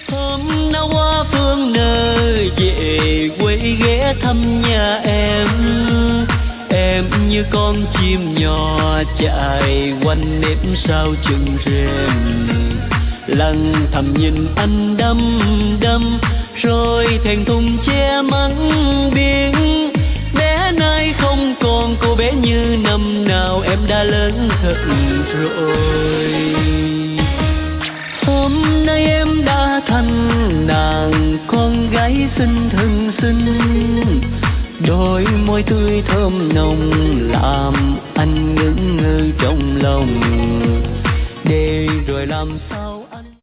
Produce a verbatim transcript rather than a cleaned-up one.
Hôm nào qua phương nơi về quê ghé thăm nhà em, em như con chim nhỏ chạy quanh nếp sao chừng rèm, lặng thầm nhìn anh đăm đăm rồi thẹn thùng che mắt biển. Bé nay không còn cô bé như năm nào, em đã lớn thật rồi. Hôm nay em đã thành nàng con gái xinh thân xinh, đôi môi tươi thơm nồng làm anh ngẩn ngơ trong lòng. Để rồi làm sao